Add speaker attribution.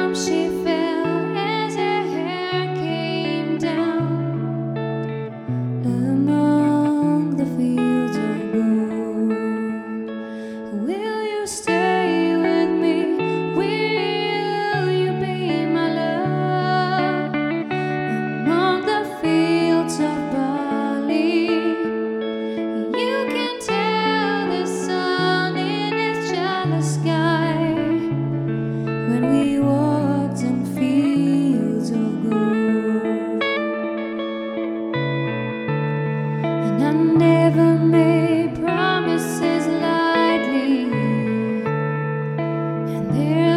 Speaker 1: she fell as her hair came down among the fields of gold. Will you stay with me? Will you be my love among the fields of barley? You can tell the sun in its jealous sky when we walked in fields of gold. And I never made promises lightly, and there